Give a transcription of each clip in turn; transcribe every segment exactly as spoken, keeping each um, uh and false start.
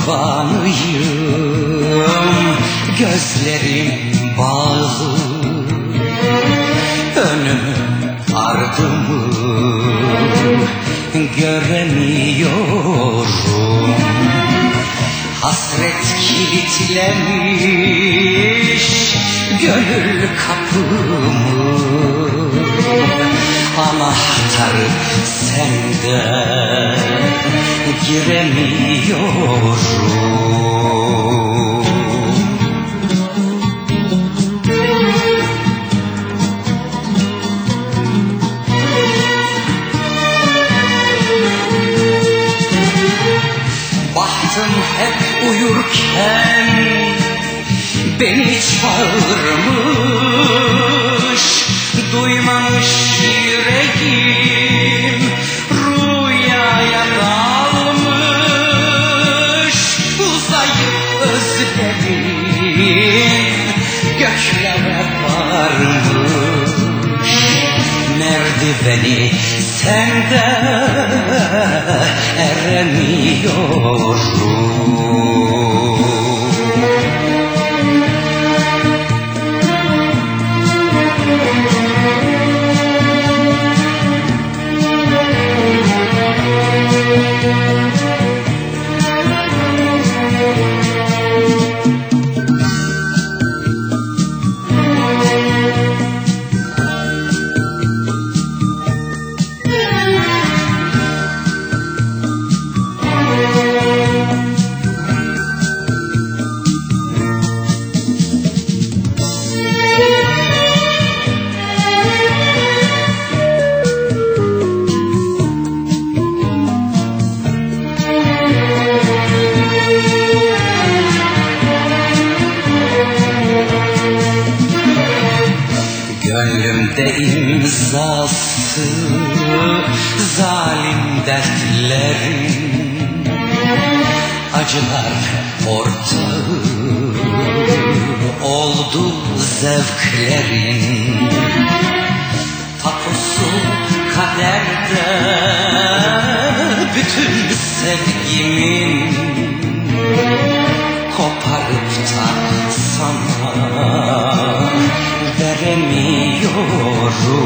kurbanıyım, gözlerim bağlı, önümü ardımı göremiyorum. Hasret kilitlemiş gönül kapımı, anahtarı sende, giremiyorum. Bahtım hep uyurken beni çağırmış, duymamış yüreğim rüyaya dalmış. Uzayıp özlerim göklere varmış, merdiveni sende eremiyorum. Gönlümde imzası zalim dertlerin, acılar ortağı oldu zevklerin. Tapusu kaderde bütün sevgimin, koparıp da sana veremiyorum.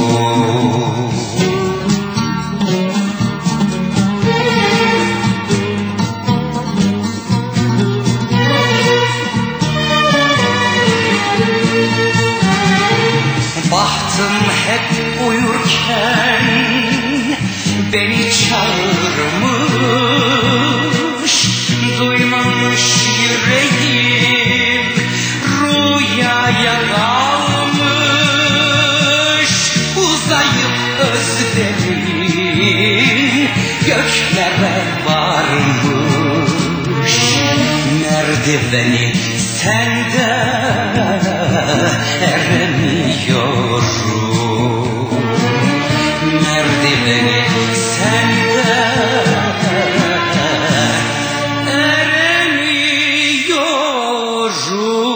Bahtım hep uyurken beni çağırmış, duymamış yüreğim rüyaya dalmış. Uzayıp özlerim göklere varmış, merdiveni sende eremiyorum. Merdiveni sende eremiyorum.